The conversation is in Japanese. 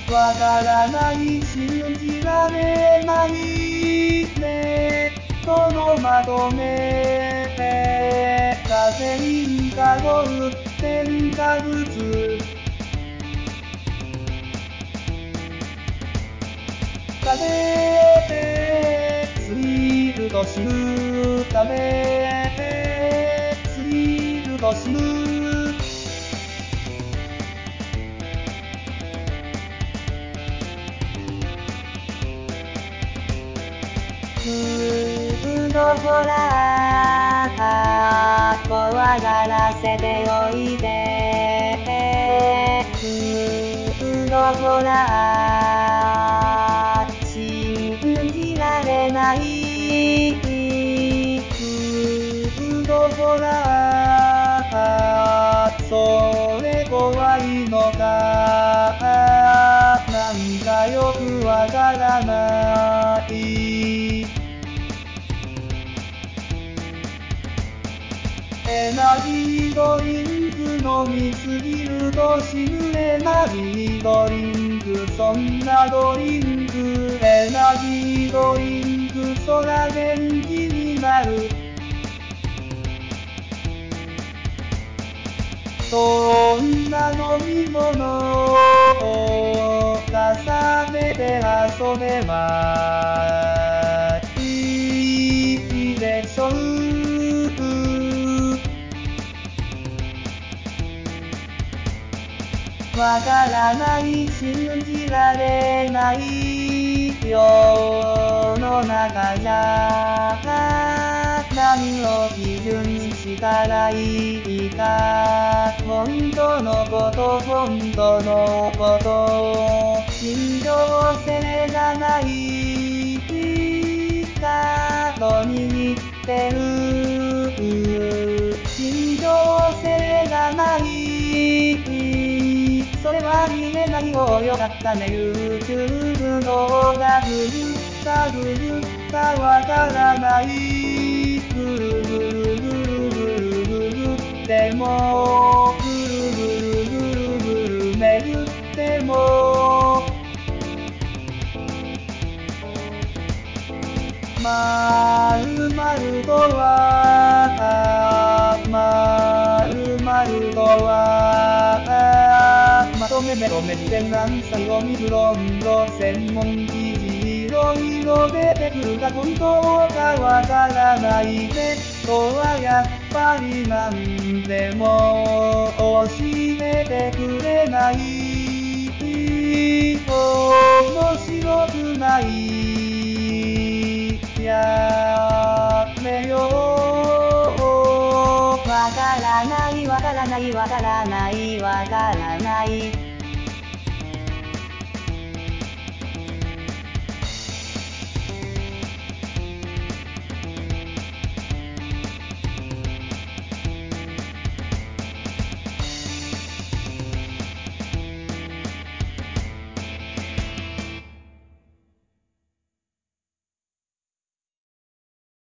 わからない、信じられないね。そのまとめ。カフェインかゴル添加物。食べてスリルと死ぬ。食べてスリルと死ぬ。フードホラー怖がらせておいで。フードホラー信じられない。フードホラーそれ怖いのか。なんかよくわからない。エナジードリンク飲みすぎると死ぬ。エナジードリンクそんなドリンク。エナジードリンクそら元気になる。そんな飲み物を重ねて遊べばいいでしょう。わからない、信じられない世の中じゃ何を基準にしたらいいか。本当のこと本当のこと信憑性がないから握ってる。信憑性がないそれは見えないよよかったね。 YouTube 動画ぐるったわからない。ぐるぐるぐるぐるぐるってもぐるぐるぐるぐる巡ってもまるまるとはまるまるとはまとめ展覧最後にブロンド専門記事いろいろ出てくるが本当かわからないね。人はやっぱりなんでも教えてくれない。面白くないやめよう。わからないわからないわからないわからない。